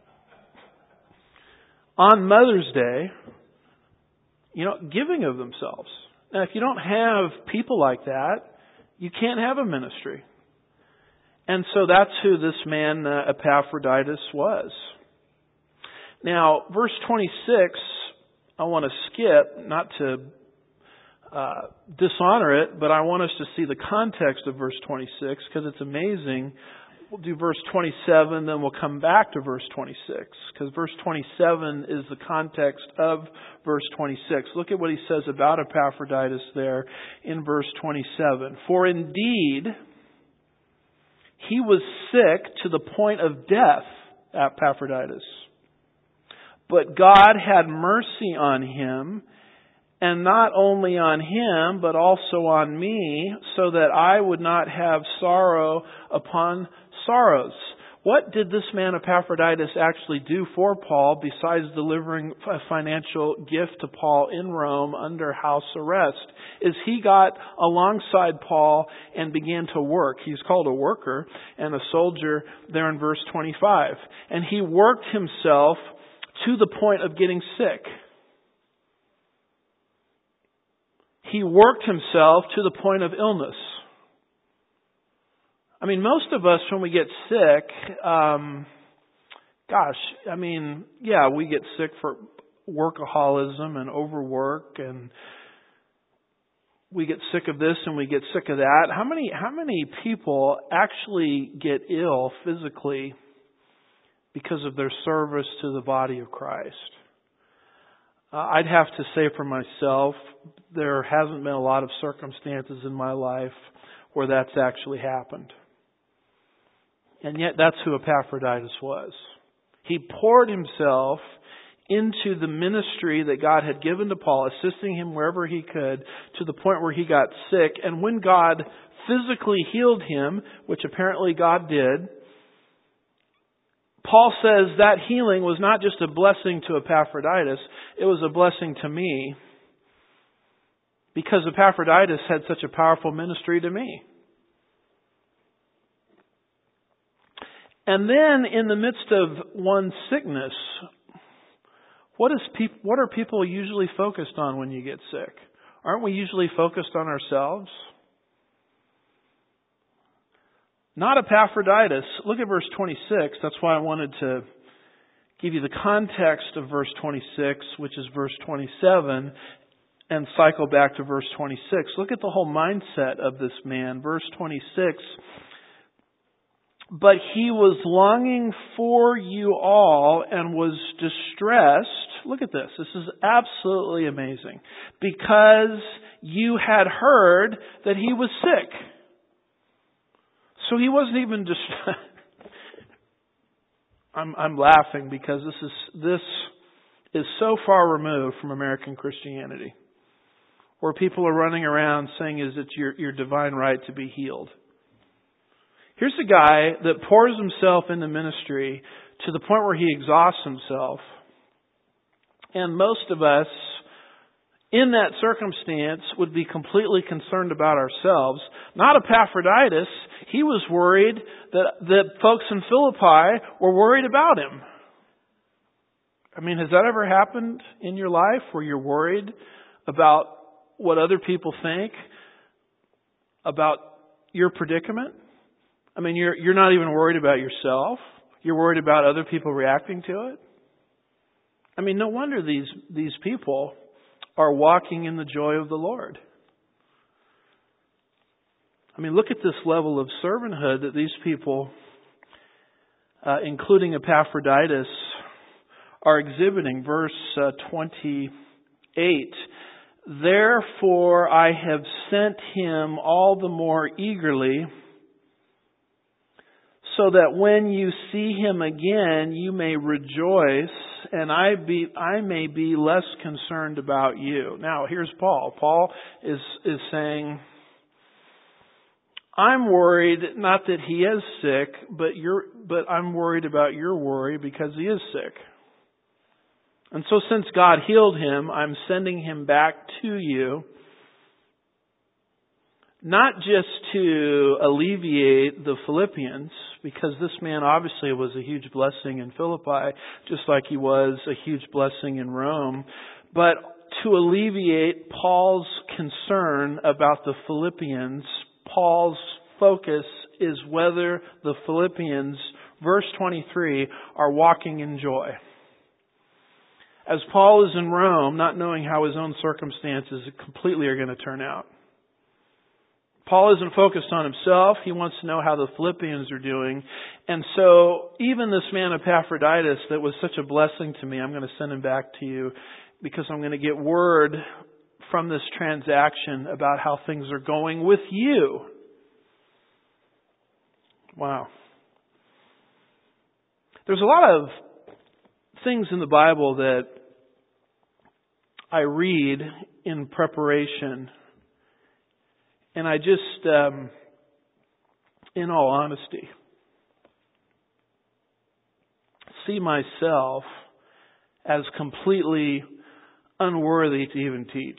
on Mother's Day, you know, giving of themselves. Now, if you don't have people like that, you can't have a ministry. And so that's who this man, uh, Epaphroditus, was. Now, verse twenty-six, I want to skip, not to uh, dishonor it, but I want us to see the context of verse twenty-six because it's amazing. We'll do verse twenty-seven, then we'll come back to verse twenty-six, because verse twenty-seven is the context of verse twenty-six. Look at what he says about Epaphroditus there in verse twenty-seven. For indeed, he was sick to the point of death, Epaphroditus. But God had mercy on him, and not only on him, but also on me, so that I would not have sorrow upon sorrows. What did this man Epaphroditus actually do for Paul besides delivering a financial gift to Paul in Rome under house arrest? Is he got alongside Paul and began to work. He's called a worker and a soldier there in verse twenty-five. And he worked himself to the point of getting sick. He worked himself to the point of illness. I mean, most of us, when we get sick, um, gosh, I mean, yeah, we get sick for workaholism and overwork, and we get sick of this and we get sick of that. How many, how many people actually get ill physically because of their service to the body of Christ? Uh, I'd have to say for myself, there hasn't been a lot of circumstances in my life where that's actually happened. And yet that's who Epaphroditus was. He poured himself into the ministry that God had given to Paul, assisting him wherever he could, to the point where he got sick. And when God physically healed him, which apparently God did, Paul says that healing was not just a blessing to Epaphroditus, it was a blessing to me, because Epaphroditus had such a powerful ministry to me. And then in the midst of one's sickness, what is peop- what are people usually focused on when you get sick? Aren't we usually focused on ourselves? Not Epaphroditus. Look at verse twenty-six. That's why I wanted to give you the context of verse twenty-six, which is verse twenty-seven, and cycle back to verse twenty-six. Look at the whole mindset of this man. Verse twenty-six. But he was longing for you all and was distressed. Look at this. This is absolutely amazing. Because you had heard that he was sick. So he wasn't even just... I'm, I'm laughing because this is, this is so far removed from American Christianity. where people are running around saying is it your, your divine right to be healed. Here's a guy that pours himself into ministry to the point where he exhausts himself. And most of us, in that circumstance, would be completely concerned about ourselves. Not Epaphroditus. He was worried that the folks in Philippi were worried about him. I mean, has that ever happened in your life where you're worried about what other people think about your predicament? I mean, you're you're not even worried about yourself. You're worried about other people reacting to it. I mean, no wonder these these people are walking in the joy of the Lord. I mean, look at this level of servanthood that these people, uh, including Epaphroditus, are exhibiting. Verse uh, twenty-eight. Therefore I have sent him all the more eagerly, so that when you see him again, you may rejoice, and I be I may be less concerned about you. Now, here's Paul. Paul is is saying, I'm worried not that he is sick, but you're but I'm worried about your worry because he is sick. And so since God healed him, I'm sending him back to you, not just to alleviate the Philippians, because this man obviously was a huge blessing in Philippi, just like he was a huge blessing in Rome, but to alleviate Paul's concern about the Philippians. Paul's focus is whether the Philippians, verse twenty-three, are walking in joy. As Paul is in Rome, not knowing how his own circumstances completely are going to turn out. Paul isn't focused on himself. He wants to know how the Philippians are doing. And so even this man Epaphroditus that was such a blessing to me, I'm going to send him back to you because I'm going to get word from this transaction about how things are going with you. Wow. There's a lot of things in the Bible that I read in preparation, and I just, um, in all honesty, see myself as completely unworthy to even teach.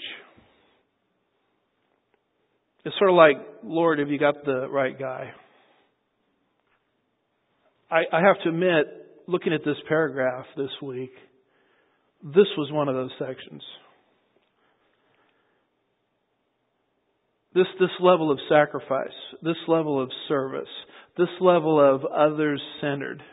It's sort of like, Lord, have you got the right guy? I, I have to admit, looking at this paragraph this week, this was one of those sections. This this level of sacrifice, this level of service, this level of others-centered.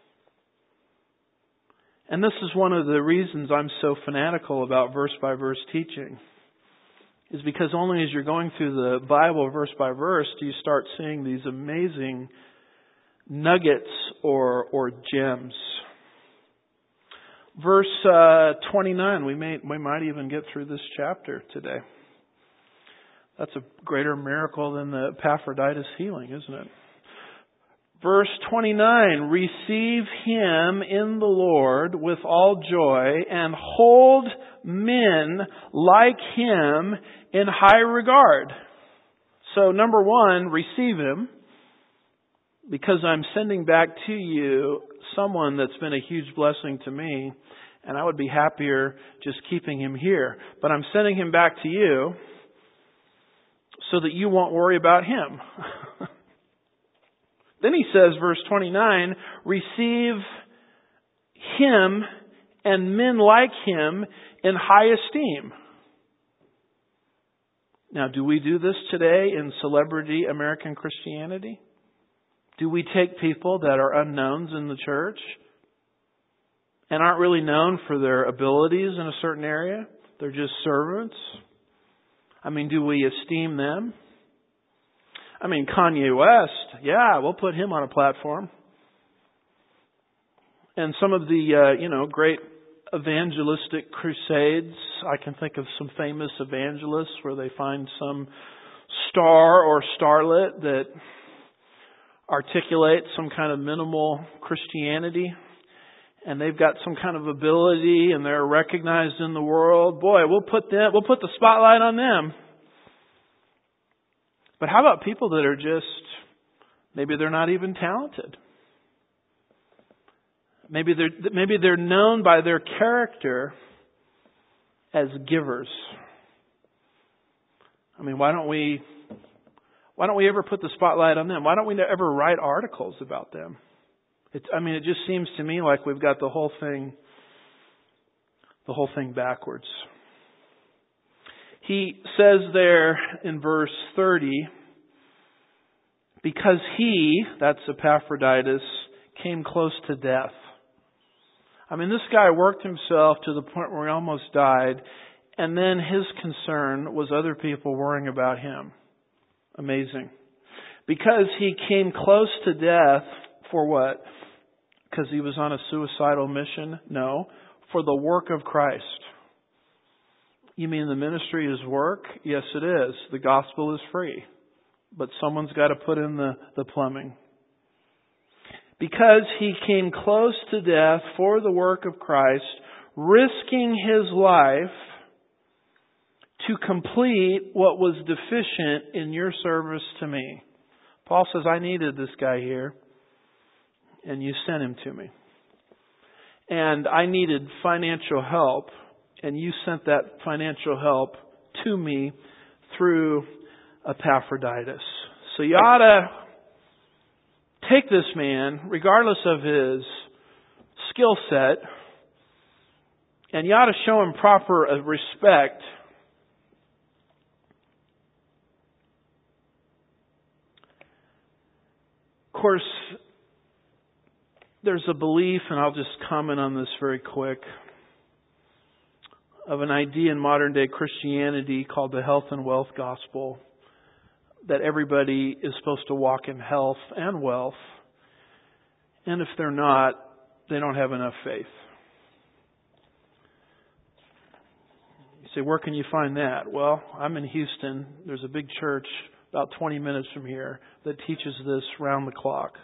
And this is one of the reasons I'm so fanatical about verse-by-verse teaching, is because only as you're going through the Bible verse by verse do you start seeing these amazing nuggets or or gems. Verse uh, twenty-nine, we may we might even get through this chapter today. That's a greater miracle than the Epaphroditus healing, isn't it? Verse twenty-nine, receive him in the Lord with all joy and hold men like him in high regard. So number one, receive him, because I'm sending back to you someone that's been a huge blessing to me, and I would be happier just keeping him here. But I'm sending him back to you so that you won't worry about him. Then he says, verse twenty-nine, receive him and men like him in high esteem. Now, do we do this today in celebrity American Christianity? Do we take people that are unknowns in the church and aren't really known for their abilities in a certain area? They're just servants. I mean, do we esteem them? I mean, Kanye West, yeah, we'll put him on a platform. And some of the, uh, you know, great evangelistic crusades, I can think of some famous evangelists where they find some star or starlet that articulate some kind of minimal Christianity, and they've got some kind of ability and they're recognized in the world, boy, we'll put them, we'll put the spotlight on them. But how about people that are just, maybe they're not even talented. Maybe they're, maybe they're known by their character as givers. I mean, why don't we, why don't we ever put the spotlight on them? Why don't we ever write articles about them? It, I mean, it just seems to me like we've got the whole thing, the whole thing backwards. He says there in verse thirty, because he, that's Epaphroditus, came close to death. I mean, this guy worked himself to the point where he almost died, and then his concern was other people worrying about him. Amazing. Because he came close to death, for what? Because he was on a suicidal mission? No. For the work of Christ. You mean the ministry is work? Yes, it is. The gospel is free. But someone's got to put in the, the plumbing. Because he came close to death for the work of Christ, risking his life to complete what was deficient in your service to me. Paul says, I needed this guy here, and you sent him to me. And I needed financial help, and you sent that financial help to me through Epaphroditus. So you ought to take this man, regardless of his skill set, and you ought to show him proper respect. Of course, there's a belief, and I'll just comment on this very quick, of an idea in modern day Christianity called the health and wealth gospel, that everybody is supposed to walk in health and wealth, and if they're not, they don't have enough faith. You say, where can you find that? Well, I'm in Houston. There's a big church about twenty minutes from here that teaches this round the clock.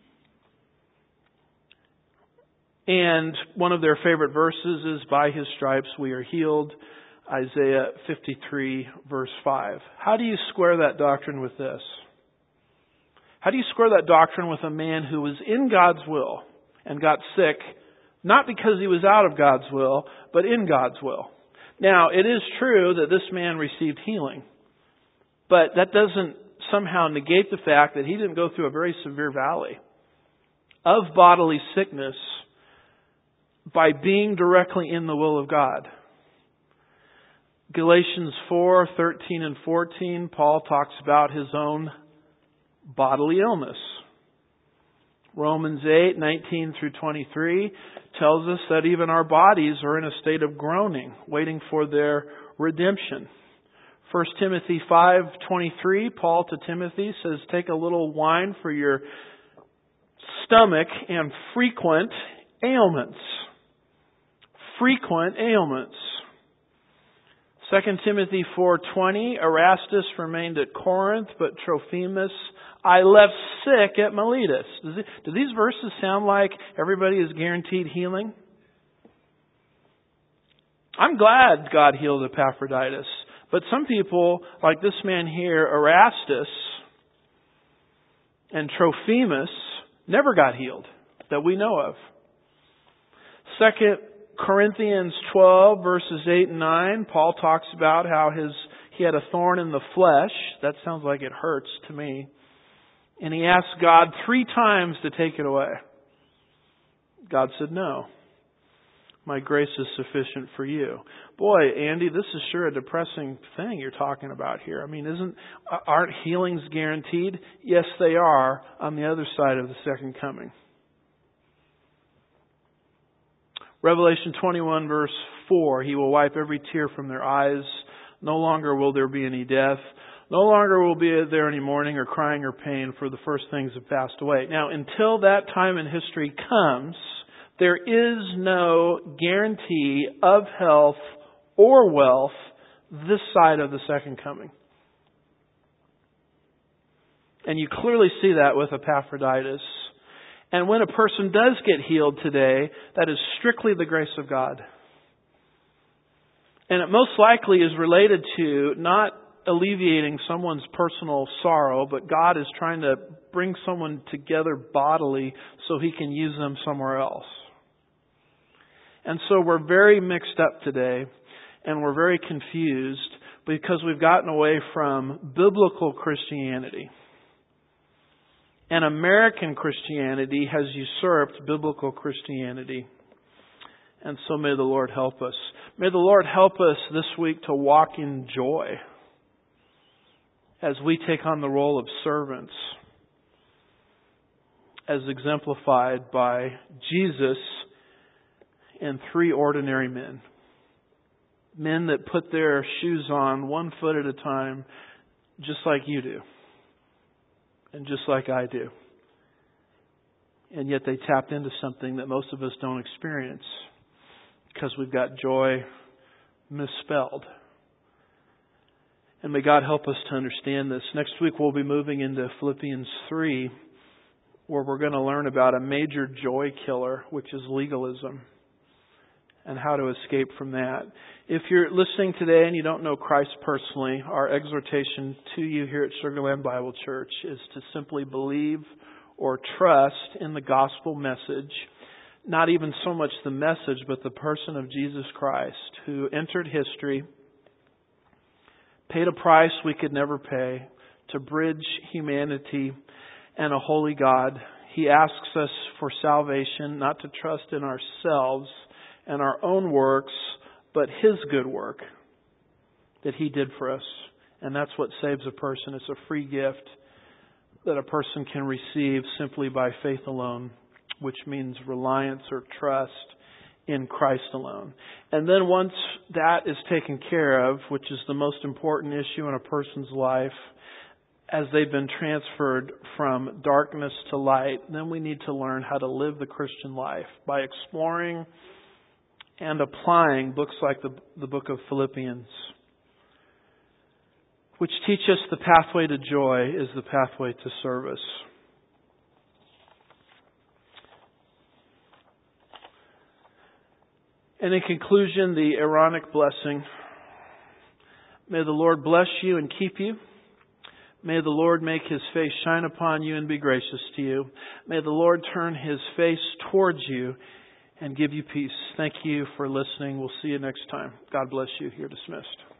And one of their favorite verses is, by His stripes we are healed, Isaiah fifty-three, verse five. How do you square that doctrine with this? How do you square that doctrine with a man who was in God's will and got sick, not because he was out of God's will, but in God's will? Now, it is true that this man received healing, but that doesn't somehow negate the fact that he didn't go through a very severe valley of bodily sickness by being directly in the will of God. Galatians four, thirteen and fourteen, Paul talks about his own bodily illness. Romans eight, nineteen through twenty-three tells us that even our bodies are in a state of groaning, waiting for their redemption. First Timothy five, twenty-three, Paul to Timothy says, take a little wine for your stomach and frequent ailments. Frequent ailments. Second Timothy four twenty, Erastus remained at Corinth, but Trophimus I left sick at Miletus. Does it, do these verses sound like everybody is guaranteed healing? I'm glad God healed Epaphroditus, but some people, like this man here, Erastus and Trophimus, never got healed that we know of. Second Corinthians twelve, verses eight and nine, Paul talks about how his he had a thorn in the flesh. That sounds like it hurts to me. And he asked God three times to take it away. God said, no. My grace is sufficient for you. Boy, Andy, this is sure a depressing thing you're talking about here. I mean, isn't aren't healings guaranteed? Yes, they are on the other side of the second coming. Revelation twenty-one, verse four, He will wipe every tear from their eyes. No longer will there be any death. No longer will be there any mourning or crying or pain, for the first things have passed away. Now, until that time in history comes, there is no guarantee of health or wealth this side of the second coming. And you clearly see that with Epaphroditus. And when a person does get healed today, that is strictly the grace of God. And it most likely is related to not alleviating someone's personal sorrow, but God is trying to bring someone together bodily so He can use them somewhere else. And so we're very mixed up today, and we're very confused because we've gotten away from biblical Christianity. And American Christianity has usurped biblical Christianity. And so may the Lord help us. May the Lord help us this week to walk in joy as we take on the role of servants, as exemplified by Jesus and three ordinary men. Men that put their shoes on one foot at a time, just like you do. And just like I do. And yet they tapped into something that most of us don't experience because we've got joy misspelled. And may God help us to understand this. Next week we'll be moving into Philippians three, where we're going to learn about a major joy killer, which is legalism, and how to escape from that. If you're listening today and you don't know Christ personally, our exhortation to you here at Sugar Land Bible Church is to simply believe or trust in the gospel message. Not even so much the message, but the person of Jesus Christ, who entered history, paid a price we could never pay to bridge humanity and a holy God. He asks us for salvation, not to trust in ourselves and our own works, but His good work that He did for us. And that's what saves a person. It's a free gift that a person can receive simply by faith alone, which means reliance or trust in Christ alone. And then once that is taken care of, which is the most important issue in a person's life, as they've been transferred from darkness to light, then we need to learn how to live the Christian life by exploring and applying books like the, the book of Philippians, which teach us the pathway to joy is the pathway to service. And in conclusion, the Aaronic blessing. May the Lord bless you and keep you. May the Lord make His face shine upon you and be gracious to you. May the Lord turn His face towards you and give you peace. Thank you for listening. We'll see you next time. God bless you. You're dismissed.